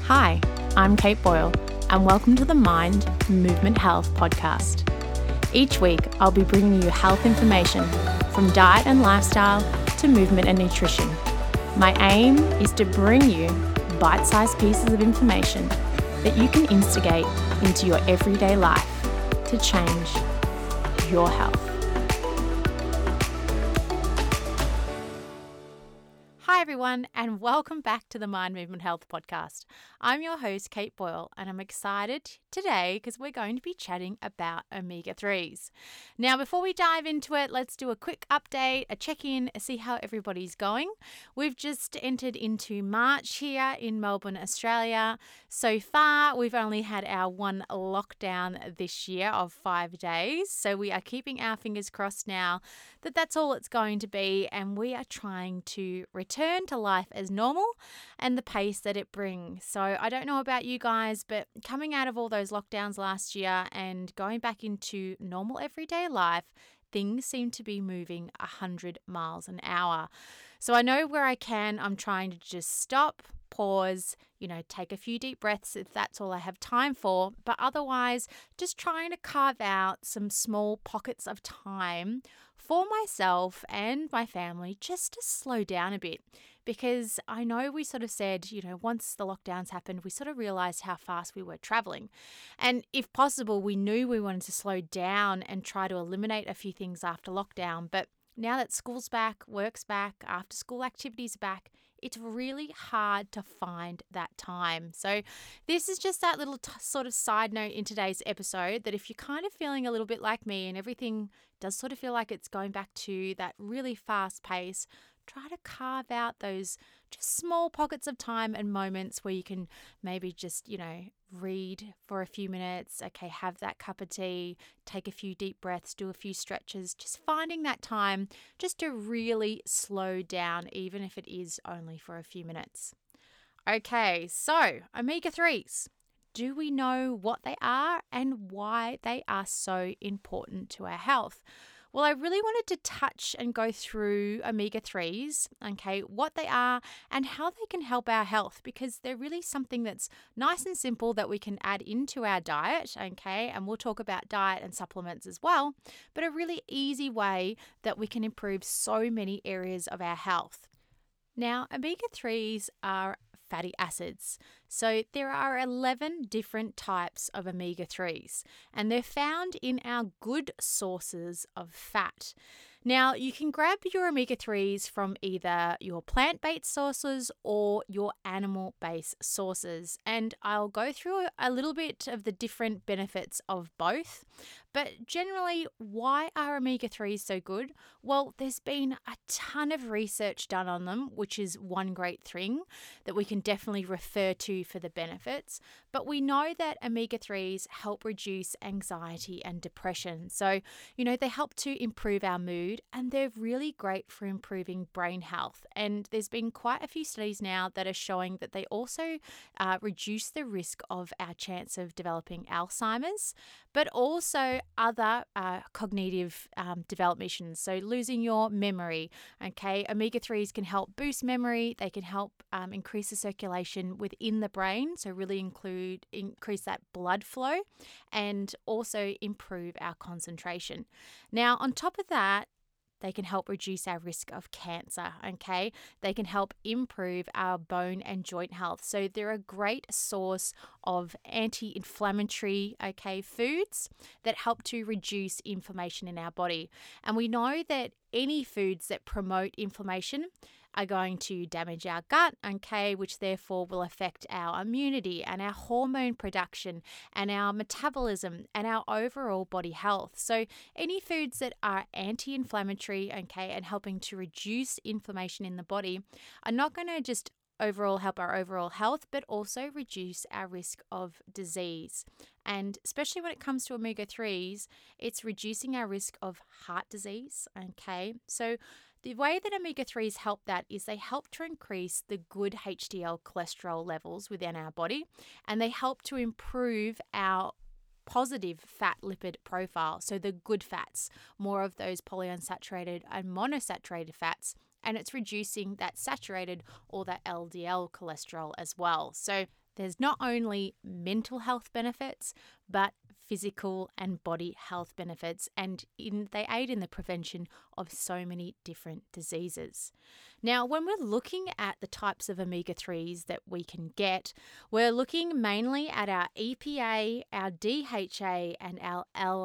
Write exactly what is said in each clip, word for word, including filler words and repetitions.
Hi, I'm Kate Boyle, and welcome to the Mind Movement Health podcast. Each week, I'll be bringing you health information from diet and lifestyle to movement and nutrition. My aim is to bring you bite-sized pieces of information that you can instigate into your everyday life to change your health. Hi everyone, and welcome back to the Mind Movement Health podcast. I'm your host, Kate Boyle, and I'm excited today because we're going to be chatting about omega threes. Now, before we dive into it, let's do a quick update, a check-in, see how everybody's going. We've just entered into March here in Melbourne, Australia. So far, we've only had our one lockdown this year of five days. So we are keeping our fingers crossed now that that's all it's going to be, and we are trying to return to life as normal and the pace that it brings. So I don't know about you guys, but coming out of all those lockdowns last year and going back into normal everyday life, things seem to be moving one hundred miles an hour. So I know where I can, I'm trying to just stop, pause, you know, take a few deep breaths if that's all I have time for. But otherwise, just trying to carve out some small pockets of time for myself and my family just to slow down a bit. Because I know we sort of said, you know, once the lockdowns happened, we sort of realized how fast we were traveling. And if possible, we knew we wanted to slow down and try to eliminate a few things after lockdown. But now that school's back, work's back, after school activities are back, it's really hard to find that time. So this is just that little t- sort of side note in today's episode that if you're kind of feeling a little bit like me and everything does sort of feel like it's going back to that really fast pace, try to carve out those just small pockets of time and moments where you can maybe just, you know, read for a few minutes, okay, have that cup of tea, take a few deep breaths, do a few stretches, just finding that time just to really slow down, even if it is only for a few minutes. Okay, so omega threes. Do we know what they are and why they are so important to our health? Well, I really wanted to touch and go through omega threes, okay, what they are and how they can help our health, because they're really something that's nice and simple that we can add into our diet, okay, and we'll talk about diet and supplements as well, but a really easy way that we can improve so many areas of our health. Now, omega threes are fatty acids. So there are eleven different types of omega threes, and they're found in our good sources of fat. Now, you can grab your omega threes from either your plant-based sources or your animal-based sources, and I'll go through a little bit of the different benefits of both. But generally, why are omega threes so good? Well, there's been a ton of research done on them, which is one great thing that we can definitely refer to for the benefits. But we know that omega threes help reduce anxiety and depression. So, you know, they help to improve our mood, and they're really great for improving brain health. And there's been quite a few studies now that are showing that they also uh, reduce the risk of our chance of developing Alzheimer's, but also other uh, cognitive um, development issues. So losing your memory, okay? omega threes can help boost memory. They can help um, increase the circulation within the brain. So really include increase that blood flow and also improve our concentration. Now, on top of that, they can help reduce our risk of cancer, okay? They can help improve our bone and joint health. So they're a great source of anti-inflammatory, okay, foods that help to reduce inflammation in our body. And we know that any foods that promote inflammation are going to damage our gut, okay, which therefore will affect our immunity and our hormone production and our metabolism and our overall body health. So any foods that are anti-inflammatory, okay, and helping to reduce inflammation in the body are not going to just overall help our overall health, but also reduce our risk of disease. And especially when it comes to omega threes, it's reducing our risk of heart disease, okay? So the way that omega threes help that is they help to increase the good H D L cholesterol levels within our body, and they help to improve our positive fat lipid profile, so the good fats, more of those polyunsaturated and monosaturated fats, and it's reducing that saturated or that L D L cholesterol as well. So there's not only mental health benefits, but physical and body health benefits, and in, they aid in the prevention of so many different diseases. Now, when we're looking at the types of omega threes that we can get, we're looking mainly at our E P A, our D H A, and our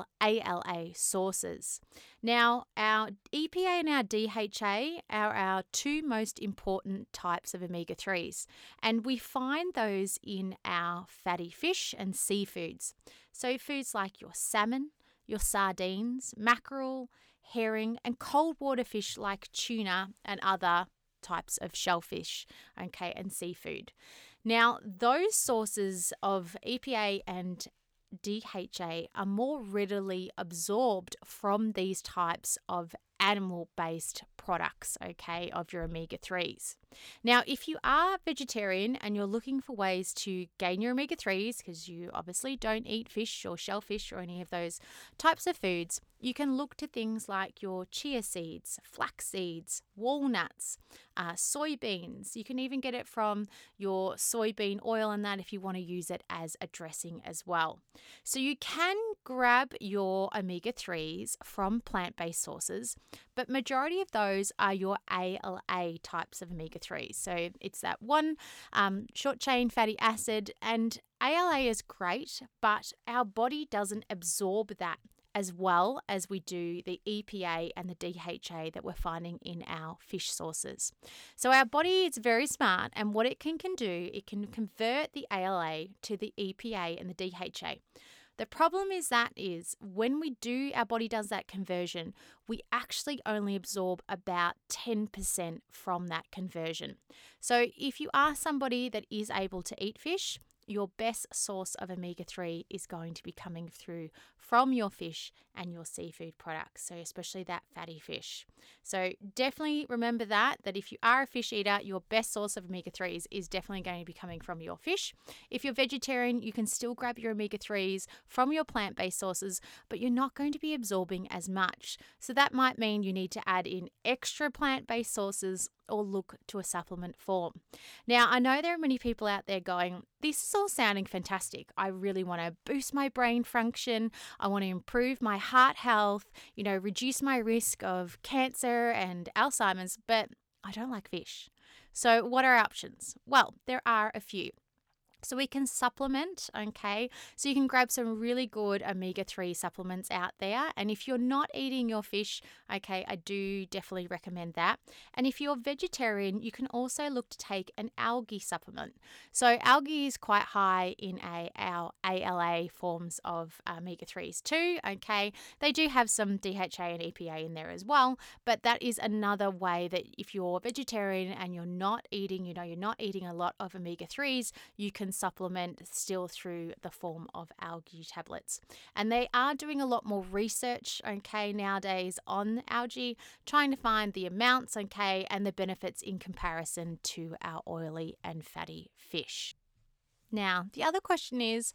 A L A sources. Now, our E P A and our D H A are our two most important types of omega threes, and we find those in our fatty fish and seafoods. So foods like your salmon, your sardines, mackerel, herring, and cold water fish like tuna and other types of shellfish, okay, and seafood. Now, those sources of E P A and D H A are more readily absorbed from these types of animal-based products, okay, of your omega threes. Now, if you are vegetarian and you're looking for ways to gain your omega threes, because you obviously don't eat fish or shellfish or any of those types of foods, you can look to things like your chia seeds, flax seeds, walnuts, uh, soybeans. You can even get it from your soybean oil and that if you want to use it as a dressing as well. So you can grab your omega threes from plant-based sources, but majority of those are your A L A types of omega threes. So it's that one um, short chain fatty acid, and A L A is great, but our body doesn't absorb that as well as we do the E P A and the D H A that we're finding in our fish sources. So our body is very smart, and what it can, can do, it can convert the A L A to the E P A and the D H A. The problem is that is when we do, our body does that conversion, we actually only absorb about ten percent from that conversion. So if you are somebody that is able to eat fish, your best source of omega three is going to be coming through from your fish and your seafood products, so especially that fatty fish. So definitely remember that, that if you are a fish eater, your best source of omega threes is definitely going to be coming from your fish. If you're vegetarian, you can still grab your omega threes from your plant-based sources, but you're not going to be absorbing as much. So that might mean you need to add in extra plant-based sources or look to a supplement form. Now, I know there are many people out there going, this is all sounding fantastic. I really want to boost my brain function. I want to improve my heart health, you know, reduce my risk of cancer and Alzheimer's, but I don't like fish. So what are our options? Well, there are a few. So we can supplement, okay? So you can grab some really good omega three supplements out there. And if you're not eating your fish, okay, I do definitely recommend that. And if you're vegetarian, you can also look to take an algae supplement. So algae is quite high in a, our A L A forms of omega threes too, okay? They do have some D H A and E P A in there as well, but that is another way that if you're vegetarian and you're not eating, you know, you're not eating a lot of omega threes, you can supplement still through the form of algae tablets. And they are doing a lot more research, okay, nowadays on algae, trying to find the amounts, okay, and the benefits in comparison to our oily and fatty fish. Now, the other question is,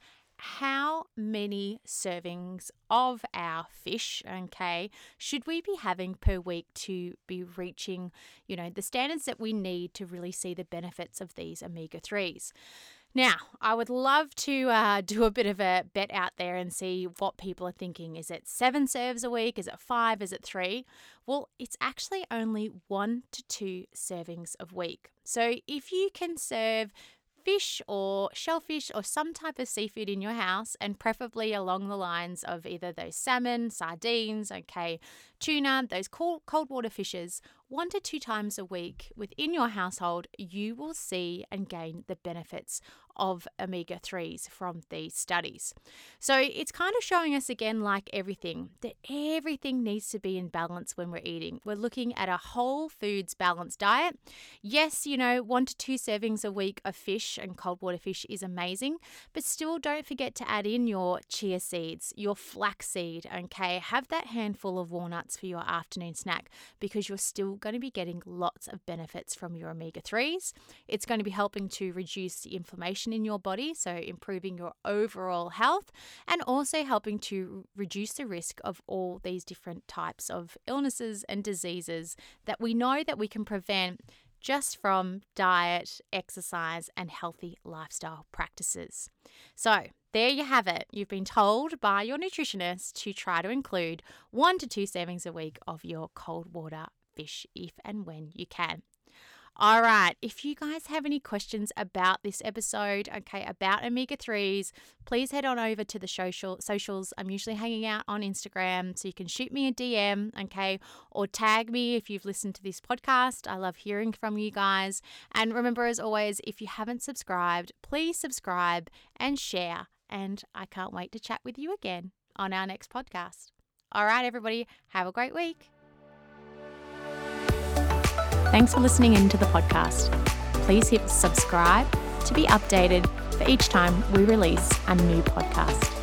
how many servings of our fish, okay, should we be having per week to be reaching, you know, the standards that we need to really see the benefits of these omega threes? Now, I would love to uh, do a bit of a bet out there and see what people are thinking. Is it seven serves a week? Is it five? Is it three? Well, it's actually only one to two servings a week. So if you can serve fish or shellfish or some type of seafood in your house, and preferably along the lines of either those salmon, sardines, okay, tuna, those cold, cold water fishes, one to two times a week within your household, you will see and gain the benefits of omega threes from these studies. So it's kind of showing us again, like everything, that everything needs to be in balance when we're eating. We're looking at a whole foods balanced diet. Yes, you know, one to two servings a week of fish and cold water fish is amazing, but still don't forget to add in your chia seeds, your flaxseed, okay? Have that handful of walnuts for your afternoon snack, because you're still going to be getting lots of benefits from your omega threes. It's going to be helping to reduce the inflammation in your body, so improving your overall health, and also helping to reduce the risk of all these different types of illnesses and diseases that we know that we can prevent just from diet, exercise, and healthy lifestyle practices. So there you have it. You've been told by your nutritionist to try to include one to two servings a week of your cold water fish if and when you can. All right, if you guys have any questions about this episode, okay, about omega threes, please head on over to the social socials. I'm usually hanging out on Instagram, so you can shoot me a D M, okay, or tag me if you've listened to this podcast. I love hearing from you guys. And remember, as always, if you haven't subscribed, please subscribe and share. And I can't wait to chat with you again on our next podcast. All right, everybody, have a great week. Thanks for listening in to the podcast. Please hit subscribe to be updated for each time we release a new podcast.